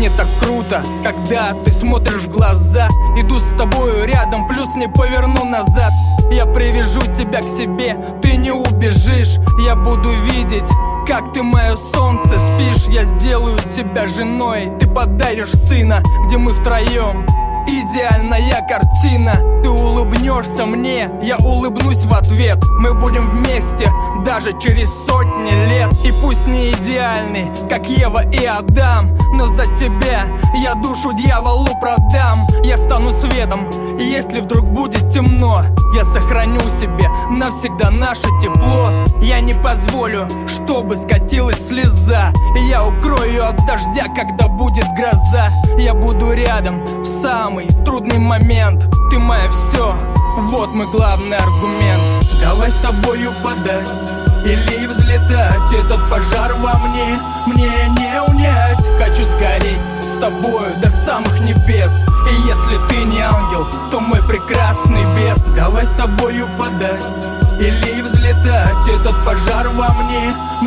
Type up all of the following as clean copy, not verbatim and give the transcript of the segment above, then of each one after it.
Мне так круто, когда ты смотришь в глаза. Иду с тобою рядом, плюс не поверну назад. Я привяжу тебя к себе, ты не убежишь. Я буду видеть, как ты мое солнце, спишь. Я сделаю тебя женой, ты подаришь сына, где мы втроем. Идеальная картина. Ты улыбнешься мне, я улыбнусь в ответ. Мы будем вместе даже через сотни лет. И пусть не идеальный, как Ева и Адам, но за тебя я душу дьяволу продам. Я стану светом, и если вдруг будет темно, я сохраню себе навсегда наше тепло. Я не позволю, чтобы скатилась слеза, и я укрою ее от дождя, когда будет гроза. Я буду рядом в самый трудный момент. Ты мое все, вот мой главный аргумент. Давай с тобою подать или взлетать. Этот пожар во мне не унять. Хочу сгореть с тобою до самых небес. И если ты не ангел, то мой прекрасный бес. Давай с тобою подать или взлетать. Этот пожар во мне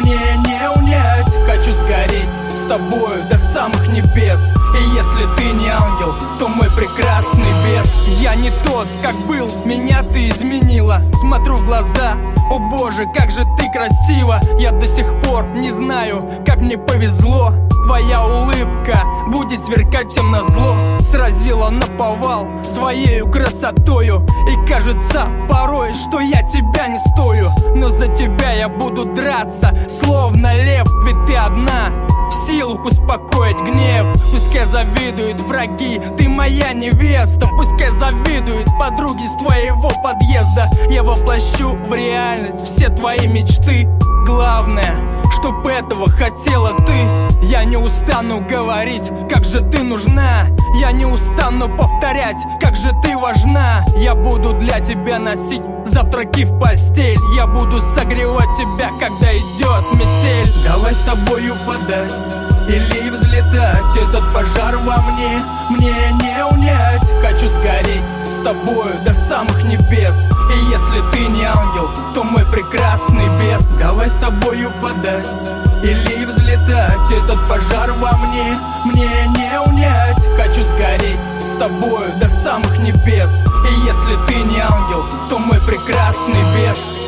не унять. Хочу сгореть с тобою до самых небес. И если ты не ангел, то мой прекрасный бес. Я не тот, как был, меня ты изменила. Смотрю в глаза, о боже, как же ты красива. Я до сих пор не знаю, как мне повезло. Твоя улыбка будет сверкать всем назло. Сразила наповал своею красотою. И кажется порой, что я тебя не стою. Но за тебя я буду драться, словно лев. Ведь ты одна в силах успокоить гнев. Пускай завидуют враги, ты моя невеста. Пускай завидуют подруги с твоего подъезда. Я воплощу в реальность все твои мечты. Главное, чтоб этого хотела ты. Я не устану говорить, как же ты нужна. Я не устану повторять, как же ты важна. Я буду для тебя носить завтраки в постель. Я буду согревать тебя, когда идет метель. Давай с тобою подать или взлетать. Этот пожар во мне не унять. Хочу сгореть с тобою до самых небес. И если ты не ангел, то мой прекрасный бес. Давай с тобою подать или взлетать. Этот пожар во мне не унять. Хочу сгореть с тобою до самых небес. И если ты не ангел, то мой прекрасный бес.